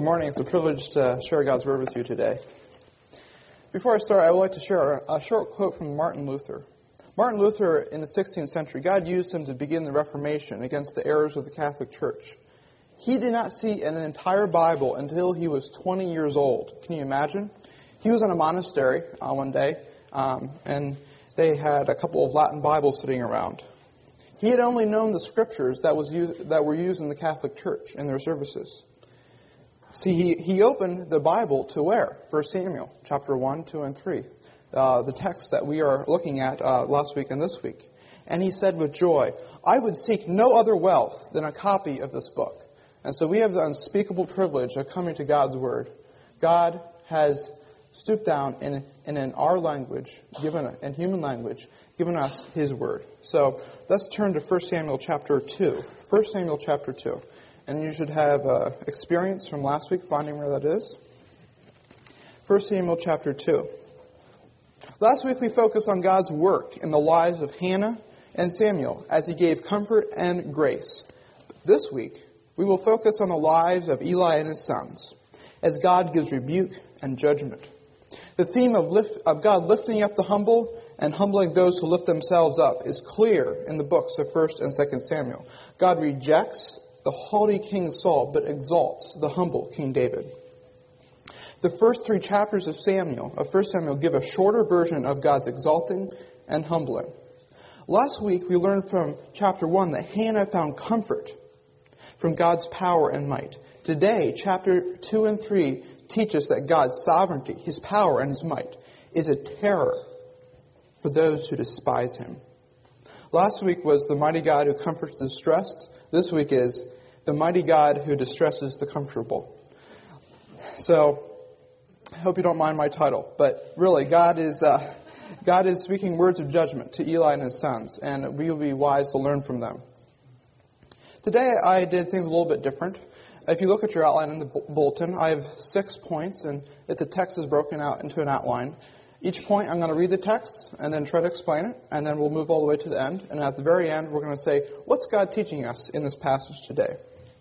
Good morning. It's a privilege to share God's Word with you today. Before I start, I would like to share a short quote from Martin Luther. Martin Luther, in the 16th century, God used him to begin the Reformation against the errors of the Catholic Church. He did not see an entire Bible until he was 20 years old. Can you imagine? He was in a monastery one day, and they had a couple of Latin Bibles sitting around. He had only known the scriptures that were used in the Catholic Church in their services. See, he opened the Bible to where? 1 Samuel, chapter 1, 2, and 3. The text that we are looking at last week and this week. And he said with joy, "I would seek no other wealth than a copy of this book." And so we have the unspeakable privilege of coming to God's Word. God has stooped down and in our language, in human language, given us His Word. So let's turn to 1 Samuel chapter 2. 1 Samuel chapter 2. And you should have experience from last week finding where that is. 1 Samuel chapter 2. Last week we focused on God's work in the lives of Hannah and Samuel as He gave comfort and grace. This week we will focus on the lives of Eli and his sons as God gives rebuke and judgment. The theme of God lifting up the humble and humbling those who lift themselves up is clear in the books of 1 and 2 Samuel. God rejects the haughty King Saul, but exalts the humble King David. The first 3 chapters of 1 Samuel, give a shorter version of God's exalting and humbling. Last week we learned from chapter 1 that Hannah found comfort from God's power and might. Today, chapter 2 and 3 teach us that God's sovereignty, His power and His might, is a terror for those who despise Him. Last week was the mighty God who comforts the distressed. This week is the mighty God who distresses the comfortable. So, I hope you don't mind my title, but really, God is speaking words of judgment to Eli and his sons, and we will be wise to learn from them. Today, I did things a little bit different. If you look at your outline in the bulletin, I have 6 points, and the text is broken out into an outline. Each point, I'm going to read the text and then try to explain it, and then we'll move all the way to the end. And at the very end, we're going to say, what's God teaching us in this passage today?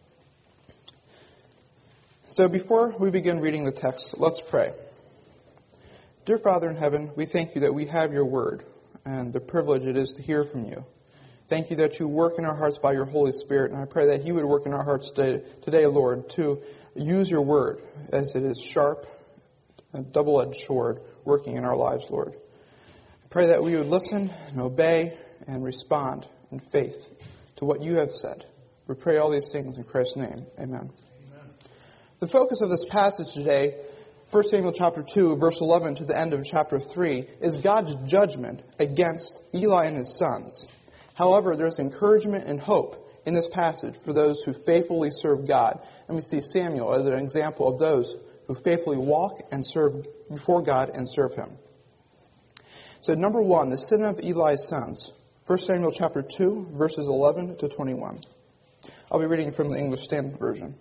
So before we begin reading the text, let's pray. Dear Father in heaven, we thank you that we have your word and the privilege it is to hear from you. Thank you that you work in our hearts by your Holy Spirit, and I pray that you would work in our hearts today, Lord, to use your word as it is sharp, a double-edged sword, working in our lives, Lord. I pray that we would listen and obey and respond in faith to what you have said. We pray all these things in Christ's name. Amen. The focus of this passage today, 1 Samuel chapter 2, verse 11 to the end of chapter 3, is God's judgment against Eli and his sons. However, there's encouragement and hope in this passage for those who faithfully serve God. And we see Samuel as an example of those who faithfully walk and serve before God and serve Him. So number 1, the sin of Eli's sons. 1 Samuel chapter 2, verses 11 to 21. I'll be reading from the English Standard Version.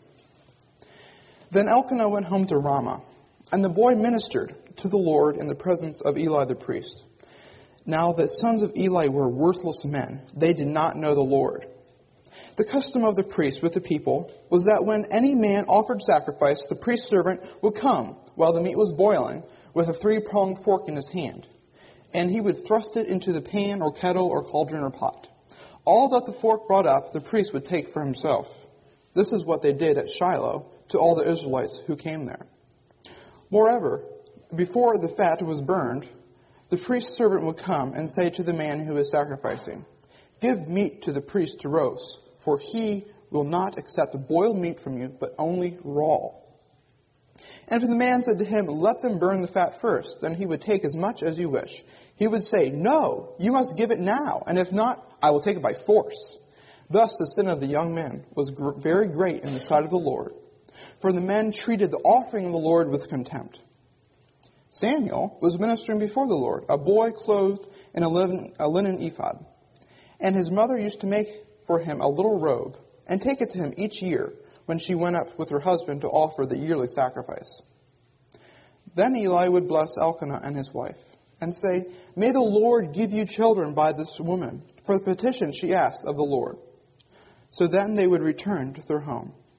Then Elkanah went home to Ramah, and the boy ministered to the Lord in the presence of Eli the priest. Now the sons of Eli were worthless men. They did not know the Lord. The custom of the priest with the people was that when any man offered sacrifice, the priest's servant would come while the meat was boiling with a 3-pronged fork in his hand, and he would thrust it into the pan or kettle or cauldron or pot. All that the fork brought up, the priest would take for himself. This is what they did at Shiloh to all the Israelites who came there. Moreover, before the fat was burned, the priest's servant would come and say to the man who is sacrificing, "Give meat to the priest to roast, for he will not accept boiled meat from you, but only raw." And if the man said to him, "Let them burn the fat first," then he would take as much as you wish. He would say, "No, you must give it now, and if not, I will take it by force." Thus the sin of the young men was very great in the sight of the Lord, for the men treated the offering of the Lord with contempt. Samuel was ministering before the Lord, a boy clothed in a linen ephod. And his mother used to make for him a little robe, and take it to him each year when she went up with her husband to offer the yearly sacrifice. Then Eli would bless Elkanah and his wife, and say, "May the Lord give you children by this woman, for the petition she asked of the Lord." So then they would return to their home.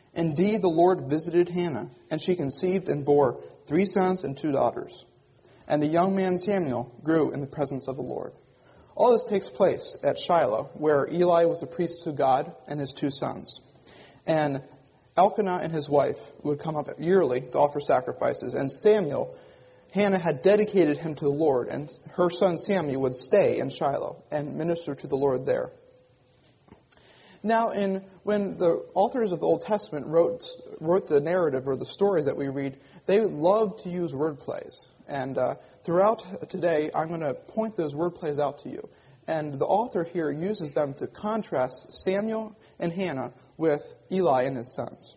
Indeed, the Lord visited Hannah, and she conceived and bore 3 sons and 2 daughters. And the young man Samuel grew in the presence of the Lord. All this takes place at Shiloh, where Eli was a priest to God and his 2 sons. And Elkanah and his wife would come up yearly to offer sacrifices. And Samuel, Hannah had dedicated him to the Lord, and her son Samuel would stay in Shiloh and minister to the Lord there. Now, when the authors of the Old Testament wrote the narrative or the story that we read, they loved to use word plays. And throughout today, I'm going to point those word plays out to you. And the author here uses them to contrast Samuel and Hannah with Eli and his sons.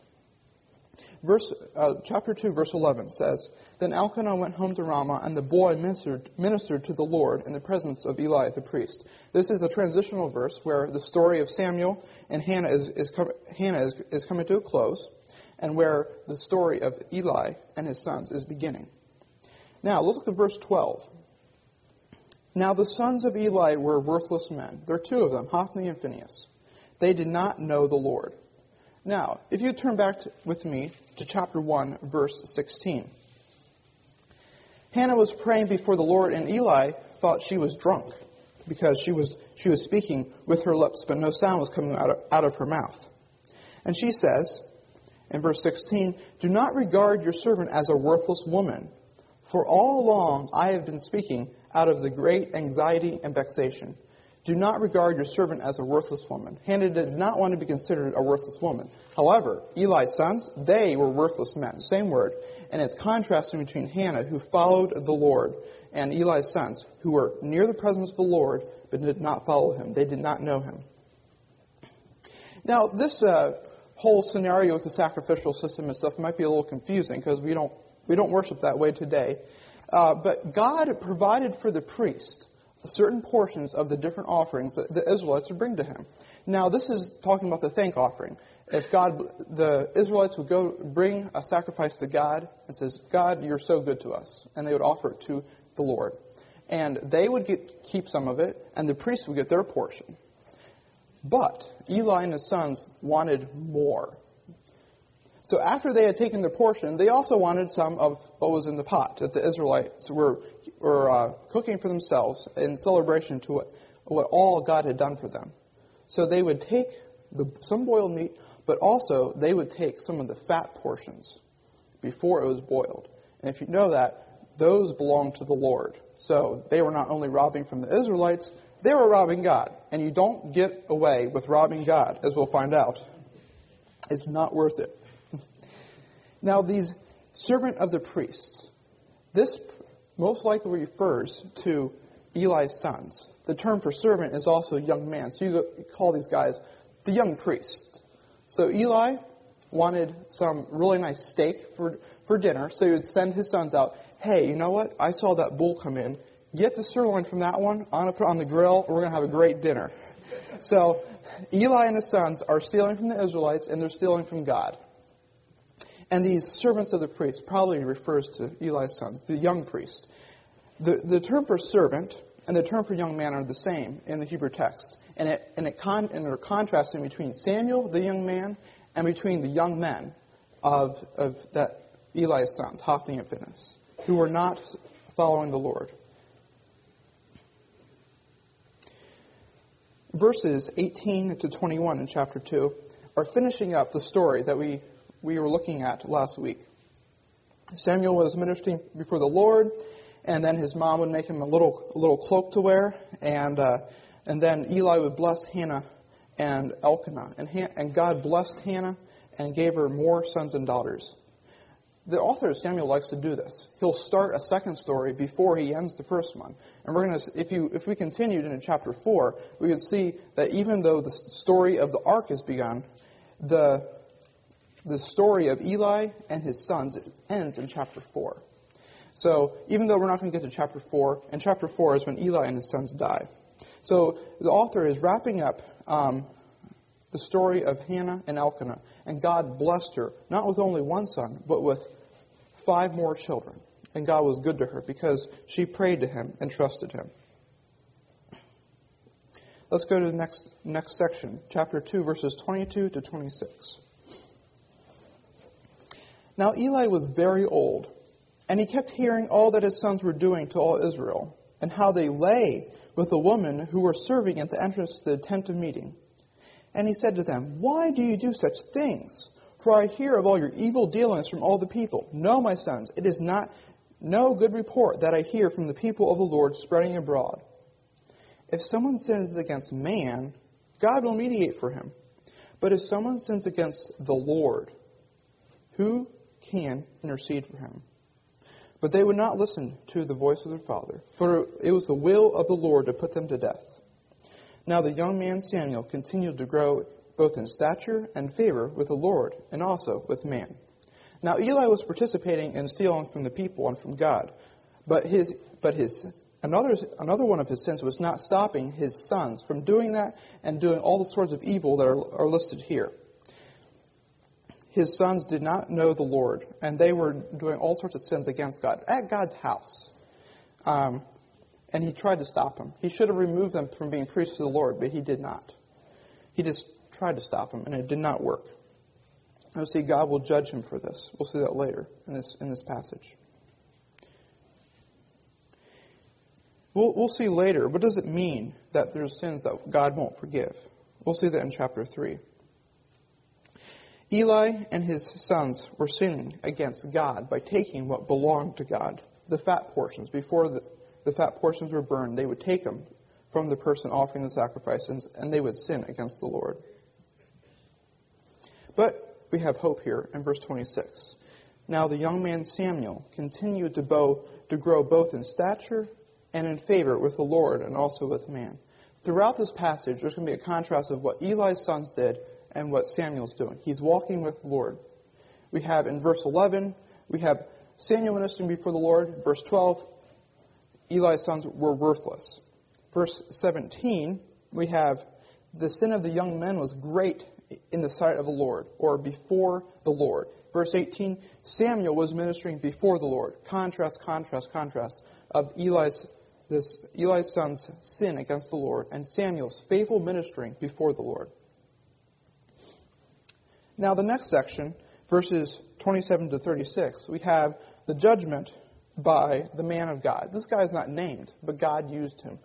Chapter 2, verse 11 says, Then Elkanah went home to Ramah, and the boy ministered to the Lord in the presence of Eli the priest. This is a transitional verse where the story of Samuel and Hannah is coming to a close, and where the story of Eli and his sons is beginning. Now, look at verse 12. Now the sons of Eli were worthless men. There are 2 of them, Hophni and Phinehas. They did not know the Lord. Now, if you turn back with me to chapter 1, verse 16. Hannah was praying before the Lord, and Eli thought she was drunk because she was speaking with her lips, but no sound was coming out of her mouth. And she says, in verse 16, Do not regard your servant as a worthless woman, for all along I have been speaking out of the great anxiety and vexation. Do not regard your servant as a worthless woman. Hannah did not want to be considered a worthless woman. However, Eli's sons, they were worthless men. Same word. And it's contrasting between Hannah, who followed the Lord, and Eli's sons, who were near the presence of the Lord, but did not follow him. They did not know him. Now, this whole scenario with the sacrificial system and stuff might be a little confusing, because we don't worship that way today. But God provided for the priest certain portions of the different offerings that the Israelites would bring to him. Now, this is talking about the thank offering. If the Israelites would go bring a sacrifice to God and says, God, you're so good to us. And they would offer it to the Lord. And they would keep some of it, and the priests would get their portion. But Eli and his sons wanted more. So after they had taken their portion, they also wanted some of what was in the pot that the Israelites were cooking for themselves in celebration to what all God had done for them. So they would take some boiled meat, but also they would take some of the fat portions before it was boiled. And if you know that, those belonged to the Lord. So they were not only robbing from the Israelites, they were robbing God. And you don't get away with robbing God, as we'll find out. It's not worth it. Now, these servant of the priests, this most likely refers to Eli's sons. The term for servant is also young man. So you call these guys the young priest. So Eli wanted some really nice steak for dinner, so he would send his sons out. Hey, you know what? I saw that bull come in. Get the sirloin from that one. I'm going to put it on the grill. We're going to have a great dinner. So Eli and his sons are stealing from the Israelites, and they're stealing from God. And these servants of the priest probably refers to Eli's sons, the young priest. The term for servant and the term for young man are the same in the Hebrew text. And they're contrasting between Samuel, the young man, and between the young men of that Eli's sons, Hophni and Phinehas, who were not following the Lord. Verses 18 to 21 in chapter 2 are finishing up the story that we were looking at last week. Samuel was ministering before the Lord, and then his mom would make him a little cloak to wear, and then Eli would bless Hannah and Elkanah, and God blessed Hannah and gave her more sons and daughters. The author of Samuel likes to do this. He'll start a second story before he ends the first one. And we're going to, if we continued into chapter 4, we would see that even though the story of the ark has begun, the story of Eli and his sons ends in chapter 4. So even though we're not going to get to chapter 4, and chapter 4 is when Eli and his sons die. So the author is wrapping up the story of Hannah and Elkanah, and God blessed her, not with only one son, but with 5 more children. And God was good to her because she prayed to him and trusted him. Let's go to the next section, chapter 2, verses 22 to 26. Now Eli was very old, and he kept hearing all that his sons were doing to all Israel, and how they lay with the women who were serving at the entrance to the tent of meeting. And he said to them, "Why do you do such things? For I hear of all your evil dealings from all the people. No, my sons, it is not no good report that I hear from the people of the Lord spreading abroad. If someone sins against man, God will mediate for him. But if someone sins against the Lord, who can intercede for him?" But they would not listen to the voice of their father, for it was the will of the Lord to put them to death. Now the young man Samuel continued to grow both in stature and favor with the Lord and also with man. Now Eli was participating in stealing from the people and from God, but another one of his sins was not stopping his sons from doing that and doing all the sorts of evil that are listed here. His sons did not know the Lord, and they were doing all sorts of sins against God at God's house. And he tried to stop them. He should have removed them from being priests to the Lord, but he did not. He just tried to stop them, and it did not work. We'll see God will judge him for this. We'll see that later in this passage. We'll see later, what does it mean that there's sins that God won't forgive? We'll see that in chapter 3. Eli and his sons were sinning against God by taking what belonged to God, the fat portions. Before the fat portions were burned, they would take them from the person offering the sacrifices, and they would sin against the Lord. But we have hope here in verse 26. Now the young man Samuel continued to grow both in stature and in favor with the Lord and also with man. Throughout this passage, there's going to be a contrast of what Eli's sons did and what Samuel's doing. He's walking with the Lord. We have in verse 11, we have Samuel ministering before the Lord. Verse 12, Eli's sons were worthless. Verse 17, we have the sin of the young men was great in the sight of the Lord, or before the Lord. Verse 18, Samuel was ministering before the Lord. Contrast of Eli's son's sin against the Lord and Samuel's faithful ministering before the Lord. Now the next section, verses 27 to 36, we have the judgment by the man of God. This guy is not named, but God used him.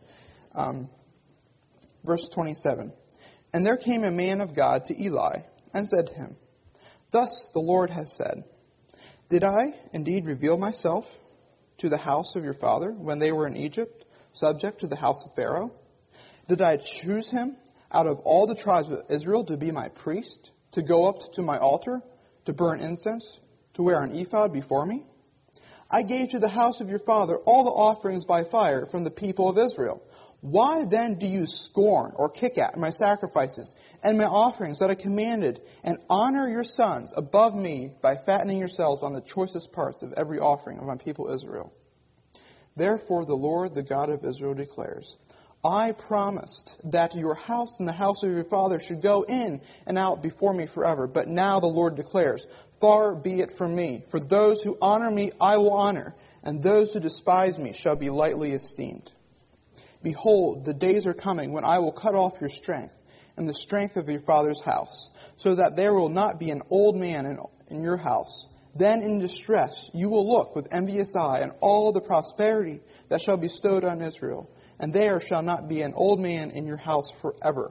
Verse 27, And there came a man of God to Eli and said to him, Thus the Lord has said, Did I indeed reveal myself to the house of your father when they were in Egypt, subject to the house of Pharaoh? Did I choose him out of all the tribes of Israel to be my priest, to go up to my altar, to burn incense, to wear an ephod before me? I gave to the house of your father all the offerings by fire from the people of Israel. Why then do you scorn or kick at my sacrifices and my offerings that I commanded, and honor your sons above me by fattening yourselves on the choicest parts of every offering of my people Israel? Therefore the Lord, the God of Israel, declares, I promised that your house and the house of your father should go in and out before me forever. But now the Lord declares, Far be it from me. For those who honor me I will honor, and those who despise me shall be lightly esteemed. Behold, the days are coming when I will cut off your strength and the strength of your father's house, so that there will not be an old man in your house. Then in distress you will look with envious eye on all the prosperity that shall be bestowed on Israel, and there shall not be an old man in your house forever.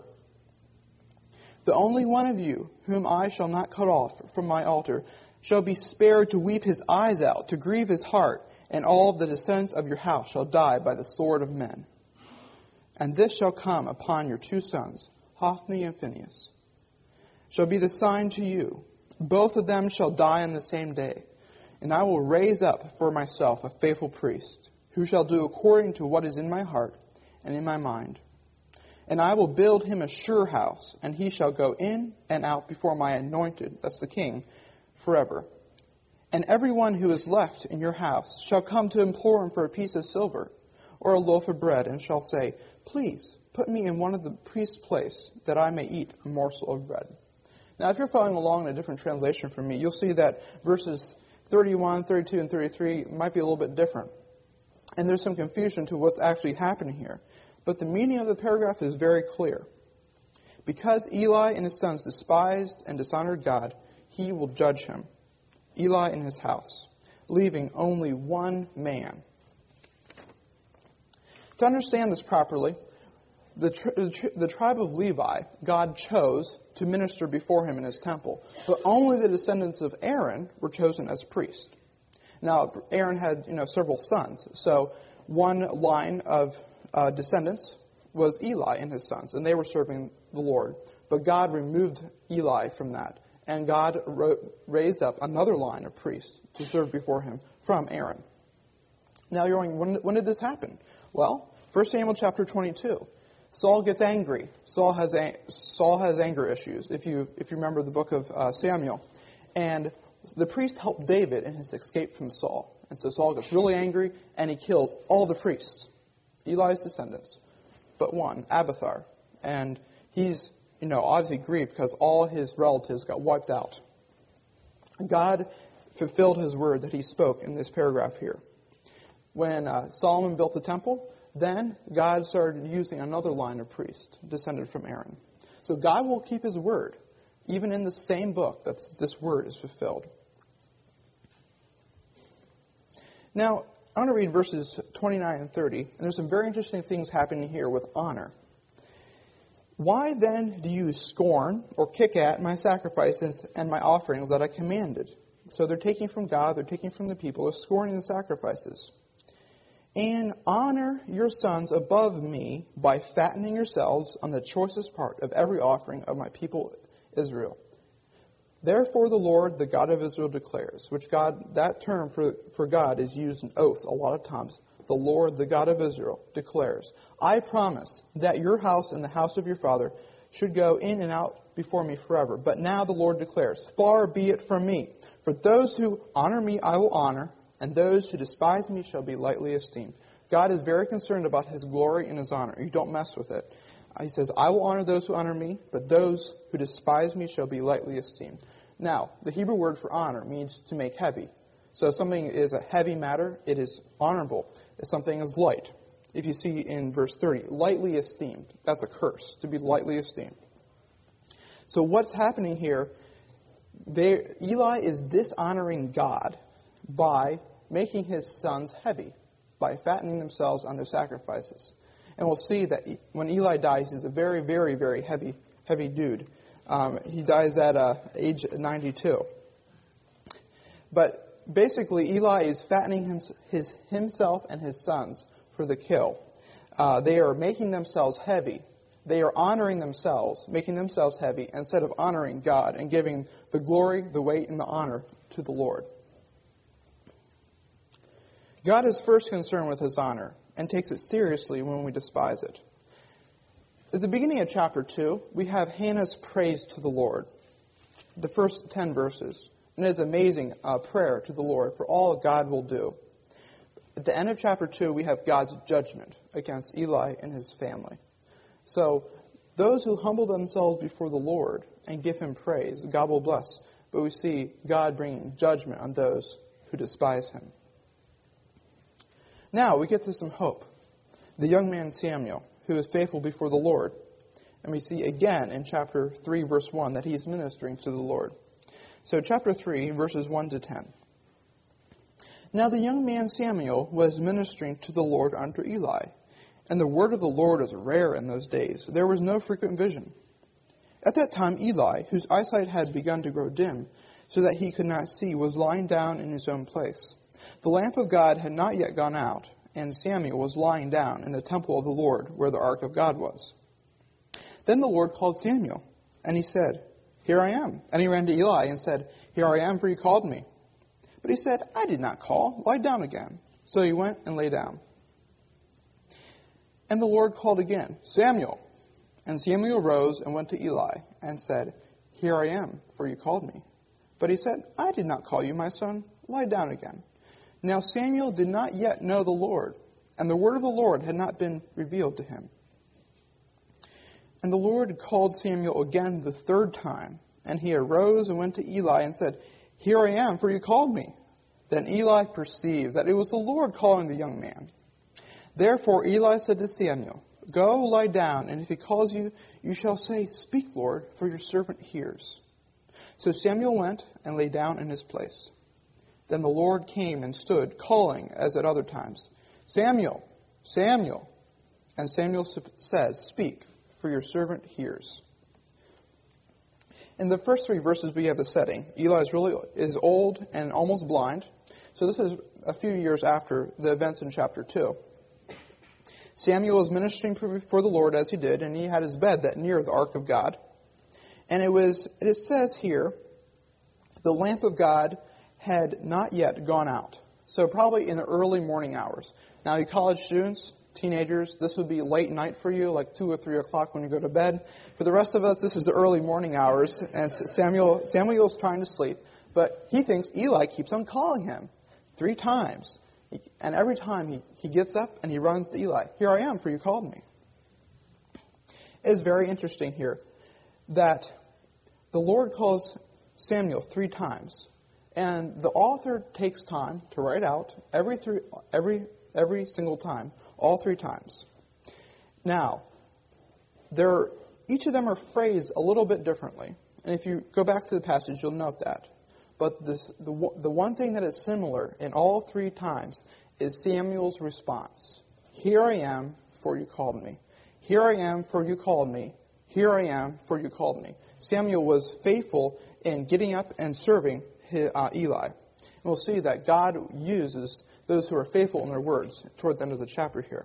The only one of you whom I shall not cut off from my altar shall be spared to weep his eyes out, to grieve his heart, and all the descendants of your house shall die by the sword of men. And this shall come upon your two sons, Hophni and Phinehas, shall be the sign to you. Both of them shall die on the same day, and I will raise up for myself a faithful priest, who shall do according to what is in my heart and in my mind. And I will build him a sure house, and he shall go in and out before my anointed, that's the king, forever. And everyone who is left in your house shall come to implore him for a piece of silver or a loaf of bread, and shall say, Please put me in one of the priest's place, that I may eat a morsel of bread. Now, if you're following along in a different translation from me, you'll see that verses 31, 32, and 33 might be a little bit different. And there's some confusion to what's actually happening here. But the meaning of the paragraph is very clear. Because Eli and his sons despised and dishonored God, he will judge him. Eli and his house, leaving only one man. To understand this properly, the tribe of Levi, God chose to minister before him in his temple, but only the descendants of Aaron were chosen as priests. Now, Aaron had, several sons, so one line of descendants was Eli and his sons, and they were serving the Lord. But God removed Eli from that, and God raised up another line of priests to serve before him from Aaron. Now you're wondering, when did this happen? Well, 1 Samuel chapter 22. Saul gets angry. Saul has anger issues, if you remember the book of Samuel. And the priest helped David in his escape from Saul. And so Saul gets really angry, and he kills all the priests, Eli's descendants, but one, Abiathar. And he's, obviously grieved because all his relatives got wiped out. God fulfilled his word that he spoke in this paragraph here. When Solomon built the temple, then God started using another line of priests descended from Aaron. So God will keep his word, even in the same book that this word is fulfilled. Now, I want to read verses 29 and 30, and there's some very interesting things happening here with honor. Why then do you scorn or kick at my sacrifices and my offerings that I commanded? So they're taking from God, they're taking from the people, they're scorning the sacrifices. And honor your sons above me by fattening yourselves on the choicest part of every offering of my people Israel. Therefore the Lord, the God of Israel, declares, which God, that term for God is used in oaths a lot of times. The Lord, the God of Israel, declares, I promise that your house and the house of your father should go in and out before me forever. But now the Lord declares, far be it from me. For those who honor me I will honor, and those who despise me shall be lightly esteemed. God is very concerned about his glory and his honor. You don't mess with it. He says, I will honor those who honor me, but those who despise me shall be lightly esteemed. Now, the Hebrew word for honor means to make heavy. So if something is a heavy matter, it is honorable. If something is light, if you see in verse 30, lightly esteemed, that's a curse, to be lightly esteemed. So what's happening here, Eli is dishonoring God by making his sons heavy, by fattening themselves on their sacrifices. And we'll see that when Eli dies, he's a very, very, very heavy dude. He dies at age 92. But basically, Eli is fattening himself and his sons for the kill. They are making themselves heavy. They are honoring themselves, making themselves heavy, instead of honoring God and giving the glory, the weight, and the honor to the Lord. God is first concerned with his honor and takes it seriously when we despise it. At the beginning of chapter 2, we have Hannah's praise to the Lord, the first 10 verses. And it is amazing prayer to the Lord for all God will do. At the end of chapter 2, we have God's judgment against Eli and his family. So those who humble themselves before the Lord and give him praise, God will bless. But we see God bringing judgment on those who despise him. Now we get to some hope. The young man Samuel, who is faithful before the Lord. And we see again in chapter 3, verse 1, that he is ministering to the Lord. So chapter 3, verses 1 to 10. Now the young man Samuel was ministering to the Lord unto Eli. And the word of the Lord was rare in those days. There was no frequent vision. At that time Eli, whose eyesight had begun to grow dim, so that he could not see, was lying down in his own place. The lamp of God had not yet gone out, and Samuel was lying down in the temple of the Lord, where the ark of God was. Then the Lord called Samuel, and he said, Here I am. And he ran to Eli and said, Here I am, for you called me. But he said, I did not call. Lie down again. So he went and lay down. And the Lord called again, Samuel. And Samuel rose and went to Eli and said, Here I am, for you called me. But he said, I did not call you, my son. Lie down again. Now Samuel did not yet know the Lord, and the word of the Lord had not been revealed to him. And the Lord called Samuel again the third time, and he arose and went to Eli and said, Here I am, for you called me. Then Eli perceived that it was the Lord calling the young man. Therefore Eli said to Samuel, Go lie down, and if he calls you, you shall say, Speak, Lord, for your servant hears. So Samuel went and lay down in his place. Then the Lord came and stood, calling as at other times, Samuel, Samuel. And Samuel said, Speak, for your servant hears. In the first 3 verses, we have the setting. Eli is old and almost blind. So this is a few years after the events in chapter 2. Samuel was ministering before the Lord as he did, and he had his bed that near the ark of God. And it says here, the lamp of God had not yet gone out. So probably in the early morning hours. Now, you college students, teenagers, this would be late night for you, like 2 or 3 o'clock when you go to bed. For the rest of us, this is the early morning hours, and Samuel's trying to sleep, but he thinks Eli keeps on calling him 3 times. And every time he gets up and he runs to Eli. Here I am, for you called me. It is very interesting here that the Lord calls Samuel 3 times. And the author takes time to write out every single time, all 3 times. Now, each of them are phrased a little bit differently. And if you go back to the passage, you'll note that. But the one thing that is similar in all 3 times is Samuel's response. Here I am, for you called me. Here I am, for you called me. Here I am, for you called me. Samuel was faithful in getting up and serving Eli. And we'll see that God uses those who are faithful in their words toward the end of the chapter here.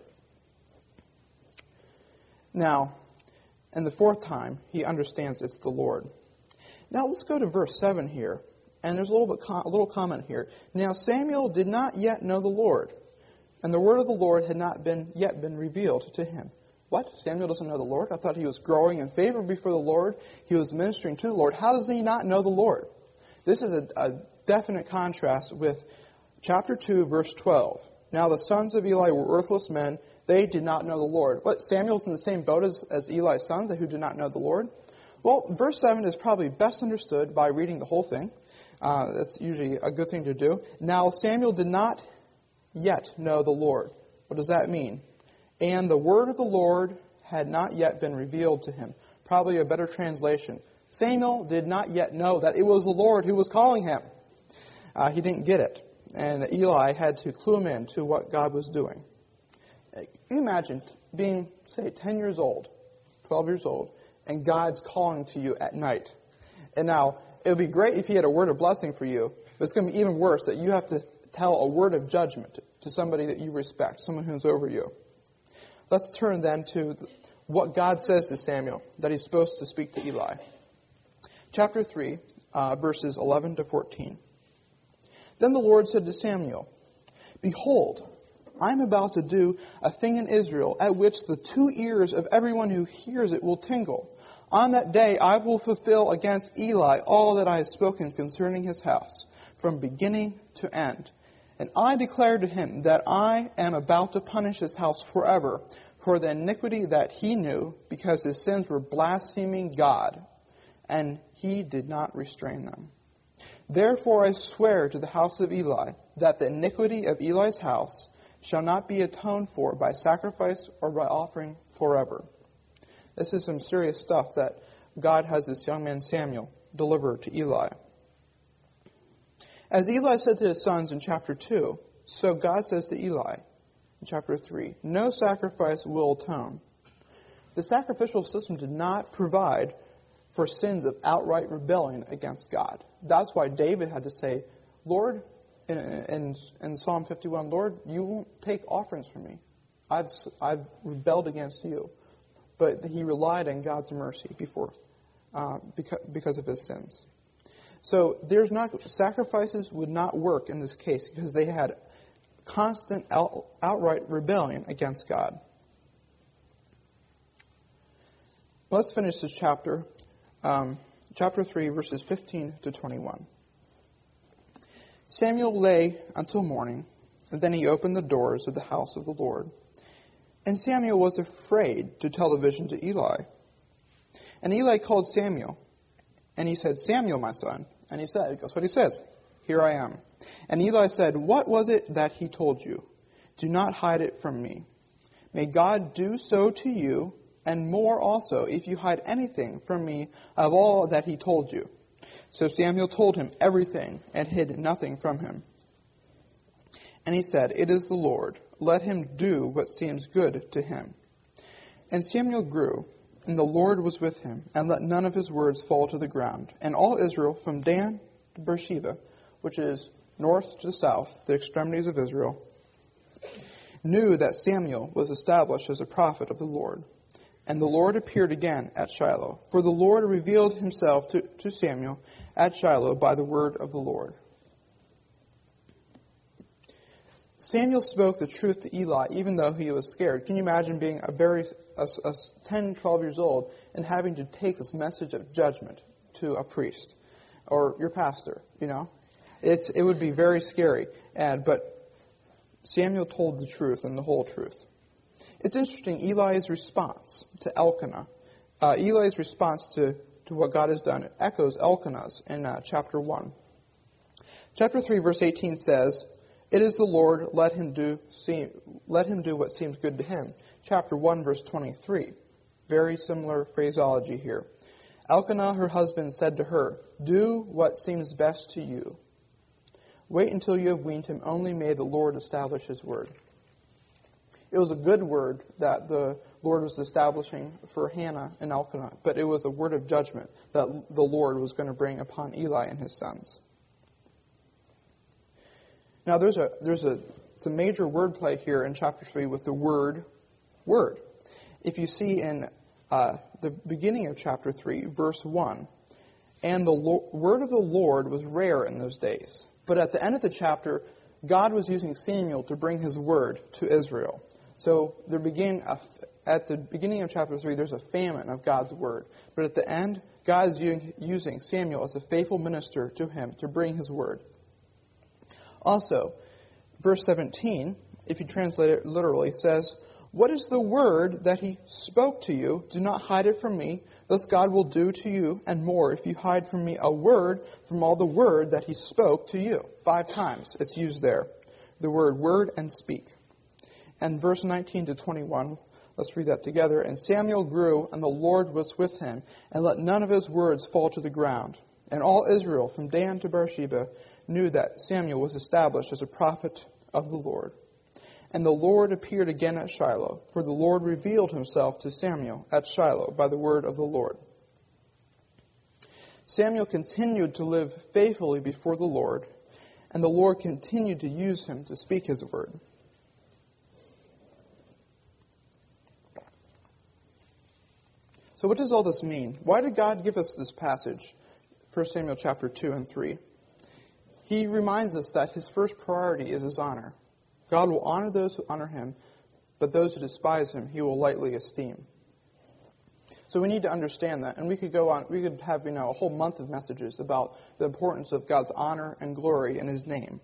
Now, and the 4th time, he understands it's the Lord. Now let's go to verse 7 here. And there's a little comment here. Now Samuel did not yet know the Lord, and the word of the Lord had not yet been revealed to him. What? Samuel doesn't know the Lord? I thought he was growing in favor before the Lord. He was ministering to the Lord. How does he not know the Lord? This is a definite contrast with chapter 2, verse 12. Now the sons of Eli were worthless men. They did not know the Lord. What? Samuel's in the same boat as Eli's sons who did not know the Lord? Well, verse 7 is probably best understood by reading the whole thing. That's usually a good thing to do. Now Samuel did not yet know the Lord. What does that mean? And the word of the Lord had not yet been revealed to him. Probably a better translation. Samuel did not yet know that it was the Lord who was calling him. He didn't get it. And Eli had to clue him in to what God was doing. Can you imagine being, say, 10 years old, 12 years old, and God's calling to you at night? And now, it would be great if he had a word of blessing for you, but it's going to be even worse that you have to tell a word of judgment to somebody that you respect, someone who's over you. Let's turn then to what God says to Samuel, that he's supposed to speak to Eli. Chapter 3, verses 11 to 14. Then the Lord said to Samuel, Behold, I am about to do a thing in Israel at which the 2 ears of everyone who hears it will tingle. On that day I will fulfill against Eli all that I have spoken concerning his house, from beginning to end. And I declare to him that I am about to punish his house forever for the iniquity that he knew, because his sins were blaspheming God, and he did not restrain them. Therefore I swear to the house of Eli that the iniquity of Eli's house shall not be atoned for by sacrifice or by offering forever. This is some serious stuff that God has this young man Samuel deliver to Eli. As Eli said to his sons in chapter 2, so God says to Eli in chapter 3, no sacrifice will atone. The sacrificial system did not provide for sins of outright rebellion against God. That's why David had to say, Lord, in Psalm 51, Lord, you won't take offerings from me. I've rebelled against you. But he relied on God's mercy because of his sins. So sacrifices would not work in this case because they had constant outright rebellion against God. Let's finish this chapter. Chapter 3, verses 15 to 21. Samuel lay until morning, and then he opened the doors of the house of the Lord. And Samuel was afraid to tell the vision to Eli. And Eli called Samuel, and he said, Samuel, my son. And he said, guess what he says? Here I am. And Eli said, what was it that he told you? Do not hide it from me. May God do so to you, and more also, if you hide anything from me of all that he told you. So Samuel told him everything, and hid nothing from him. And he said, "It is the Lord. Let him do what seems good to him." And Samuel grew, and the Lord was with him, and let none of his words fall to the ground. And all Israel, from Dan to Beersheba, which is north to the south, the extremities of Israel, knew that Samuel was established as a prophet of the Lord. And the Lord appeared again at Shiloh, for the Lord revealed himself to Samuel at Shiloh by the word of the Lord. Samuel spoke the truth to Eli, even though he was scared. Can you imagine being a 10, 12 years old and having to take this message of judgment to a priest or your pastor? It would be very scary. But Samuel told the truth and the whole truth. It's interesting, Eli's response to Elkanah, Eli's response to what God has done, it echoes Elkanah's in chapter 1. Chapter 3, verse 18 says, "It is the Lord, let him do what seems good to him." Chapter 1, verse 23, very similar phraseology here. Elkanah, her husband, said to her, "Do what seems best to you. Wait until you have weaned him, only may the Lord establish his word." It was a good word that the Lord was establishing for Hannah and Elkanah, but it was a word of judgment that the Lord was going to bring upon Eli and his sons. Now there's some major wordplay here in chapter 3 with the word. If you see in the beginning of chapter 3, verse 1, "And the word of the Lord was rare in those days." But at the end of the chapter, God was using Samuel to bring his word to Israel. So at the beginning of chapter 3, there's a famine of God's word. But at the end, God is using Samuel as a faithful minister to him to bring his word. Also, verse 17, if you translate it literally, says, "What is the word that he spoke to you? Do not hide it from me. Thus God will do to you and more if you hide from me a word from all the word that he spoke to you." 5 times it's used there. The word and speak. And verse 19 to 21, let's read that together. "And Samuel grew, and the Lord was with him, and let none of his words fall to the ground. And all Israel, from Dan to Beersheba, knew that Samuel was established as a prophet of the Lord. And the Lord appeared again at Shiloh, for the Lord revealed himself to Samuel at Shiloh by the word of the Lord." Samuel continued to live faithfully before the Lord, and the Lord continued to use him to speak his word. So what does all this mean? Why did God give us this passage, 1 Samuel chapter 2 and 3? He reminds us that his first priority is his honor. God will honor those who honor him, but those who despise him, he will lightly esteem. So we need to understand that. And we could have a whole month of messages about the importance of God's honor and glory in his name.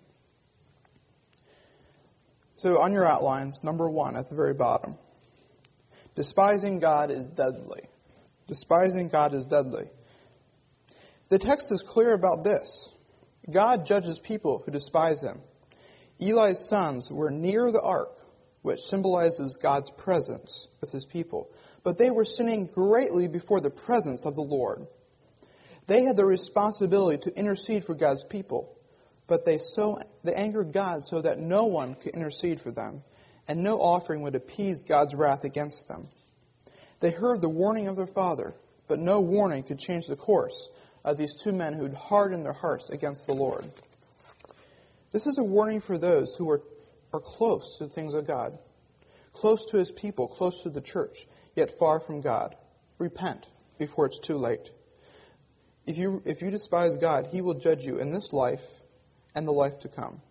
So on your outlines, number 1 at the very bottom. Despising God is deadly. Despising God is deadly. The text is clear about this. God judges people who despise him. Eli's sons were near the ark, which symbolizes God's presence with his people. But they were sinning greatly before the presence of the Lord. They had the responsibility to intercede for God's people, but they angered God so that no one could intercede for them, and no offering would appease God's wrath against them. They heard the warning of their father, but no warning could change the course of these 2 men who'd hardened their hearts against the Lord. This is a warning for those who are close to the things of God, close to his people, close to the church, yet far from God. Repent before it's too late. If you despise God, he will judge you in this life and the life to come.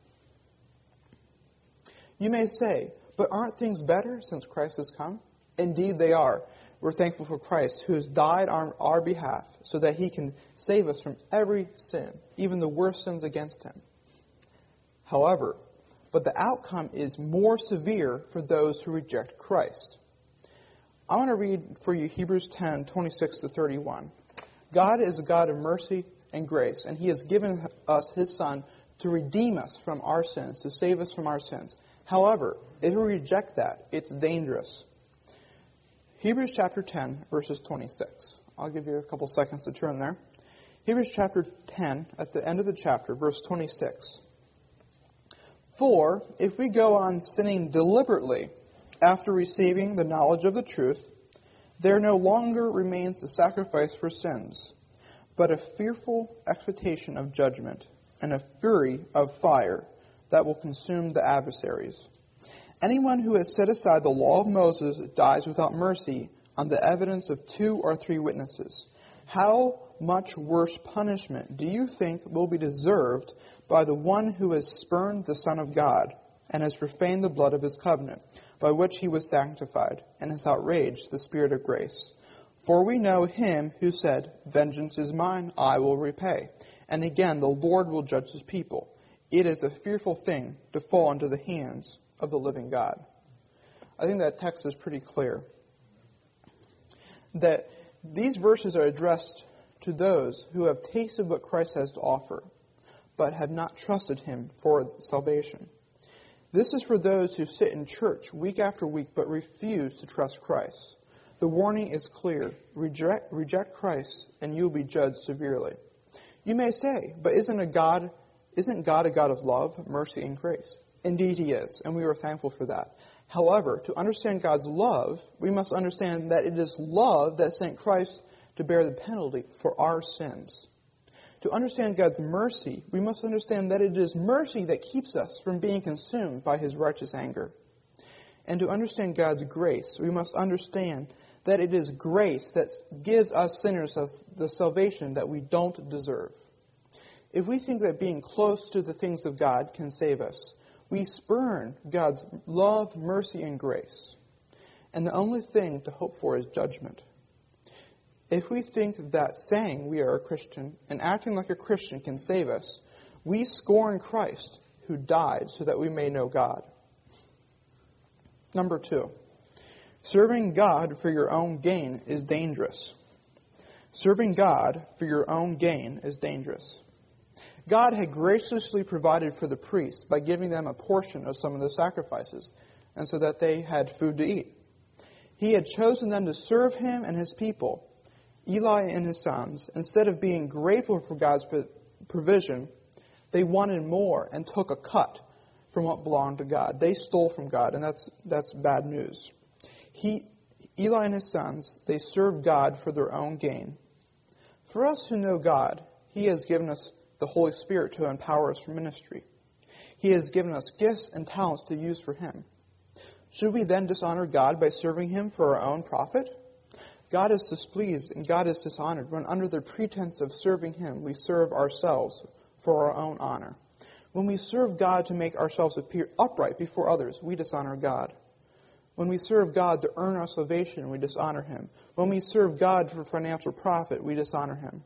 You may say, "But aren't things better since Christ has come?" Indeed they are. We're thankful for Christ, who has died on our behalf so that he can save us from every sin, even the worst sins against him. However, but the outcome is more severe for those who reject Christ. I want to read for you Hebrews 10, 26 to 31. God is a God of mercy and grace, and he has given us his Son to redeem us from our sins, to save us from our sins. However, if we reject that, it's dangerous. Hebrews chapter 10, verses 26. I'll give you a couple seconds to turn there. Hebrews chapter 10, at the end of the chapter, verse 26. For if we go on sinning deliberately after receiving the knowledge of the truth, there no longer remains a sacrifice for sins, but a fearful expectation of judgment and a fury of fire that will consume the adversaries. Anyone who has set aside the law of Moses dies without mercy on the evidence of 2 or 3 witnesses. How much worse punishment do you think will be deserved by the one who has spurned the Son of God and has profaned the blood of his covenant, by which he was sanctified, and has outraged the Spirit of grace? For we know him who said, "Vengeance is mine, I will repay." And again, the Lord will judge his people. It is a fearful thing to fall into the hands of the living God. I think that text is pretty clear. That these verses are addressed to those who have tasted what Christ has to offer, but have not trusted him for salvation. This is for those who sit in church week after week, but refuse to trust Christ. The warning is clear. Reject Christ, and you will be judged severely. You may say, but isn't God a God of love, mercy, and grace? Indeed he is, and we are thankful for that. However, to understand God's love, we must understand that it is love that sent Christ to bear the penalty for our sins. To understand God's mercy, we must understand that it is mercy that keeps us from being consumed by his righteous anger. And to understand God's grace, we must understand that it is grace that gives us sinners the salvation that we don't deserve. If we think that being close to the things of God can save us, we spurn God's love, mercy, and grace. And the only thing to hope for is judgment. If we think that saying we are a Christian and acting like a Christian can save us, we scorn Christ who died so that we may know God. Number 2, serving God for your own gain is dangerous. Serving God for your own gain is dangerous. God had graciously provided for the priests by giving them a portion of some of the sacrifices, and so that they had food to eat. He had chosen them to serve him and his people. Eli and his sons, instead of being grateful for God's provision, they wanted more and took a cut from what belonged to God. They stole from God, and that's bad news. Eli and his sons, they served God for their own gain. For us who know God, he has given us the Holy Spirit to empower us for ministry. He has given us gifts and talents to use for him. Should we then dishonor God by serving him for our own profit? God is displeased and God is dishonored when under the pretense of serving him, we serve ourselves for our own honor. When we serve God to make ourselves appear upright before others, we dishonor God. When we serve God to earn our salvation, we dishonor him. When we serve God for financial profit, we dishonor him.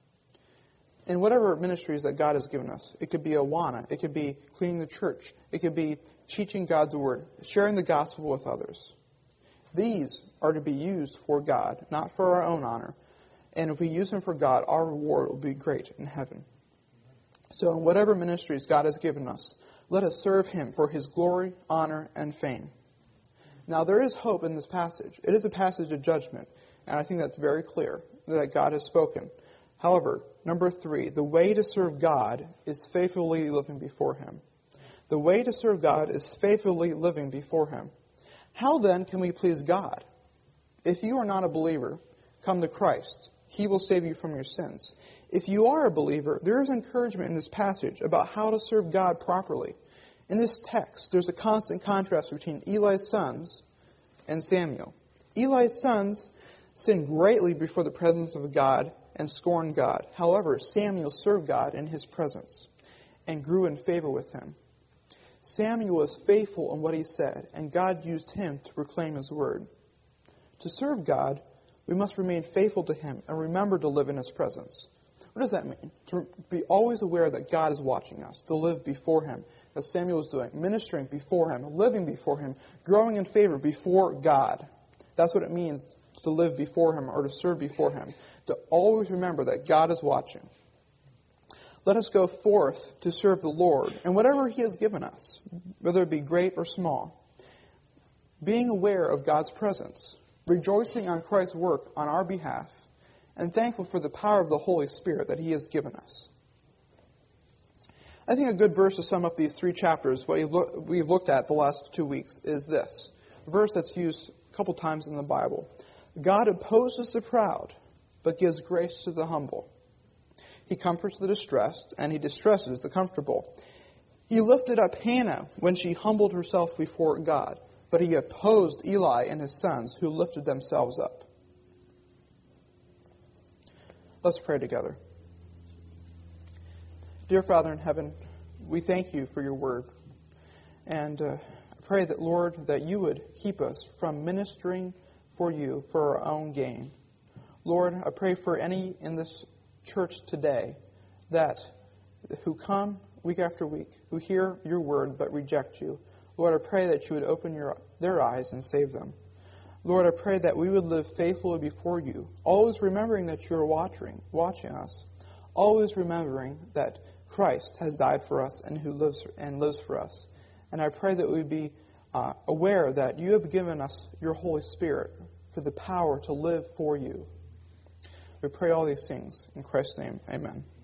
In whatever ministries that God has given us, it could be Awana, it could be cleaning the church, it could be teaching God's word, sharing the gospel with others. These are to be used for God, not for our own honor. And if we use them for God, our reward will be great in heaven. So in whatever ministries God has given us, let us serve him for his glory, honor, and fame. Now there is hope in this passage. It is a passage of judgment, and I think that's very clear that God has spoken. However, number 3, the way to serve God is faithfully living before him. The way to serve God is faithfully living before him. How then can we please God? If you are not a believer, come to Christ. He will save you from your sins. If you are a believer, there is encouragement in this passage about how to serve God properly. In this text, there's a constant contrast between Eli's sons and Samuel. Eli's sons sinned greatly before the presence of God and scorned God. However, Samuel served God in his presence and grew in favor with him. Samuel was faithful in what he said, and God used him to proclaim his word. To serve God, we must remain faithful to him and remember to live in his presence. What does that mean? To be always aware that God is watching us, to live before him, as Samuel was doing, ministering before him, living before him, growing in favor before God. That's what it means to live before him or to serve before him, to always remember that God is watching. Let us go forth to serve the Lord and whatever he has given us, whether it be great or small, being aware of God's presence, rejoicing on Christ's work on our behalf, and thankful for the power of the Holy Spirit that he has given us. I think a good verse to sum up these 3 chapters, what we've looked at the last 2 weeks, is this. A verse that's used a couple times in the Bible. God opposes the proud, but gives grace to the humble. He comforts the distressed, and he distresses the comfortable. He lifted up Hannah when she humbled herself before God, but he opposed Eli and his sons, who lifted themselves up. Let's pray together. Dear Father in heaven, we thank you for your word. And I pray that, Lord, that you would keep us from ministering for you for our own gain. Lord, I pray for any in this church today who come week after week, who hear your word but reject you. Lord, I pray that you would open their eyes and save them. Lord, I pray that we would live faithfully before you, always remembering that you are watching us, always remembering that Christ has died for us and who lives for us. And I pray that we be aware that you have given us your Holy Spirit for the power to live for you. We pray all these things in Christ's name. Amen.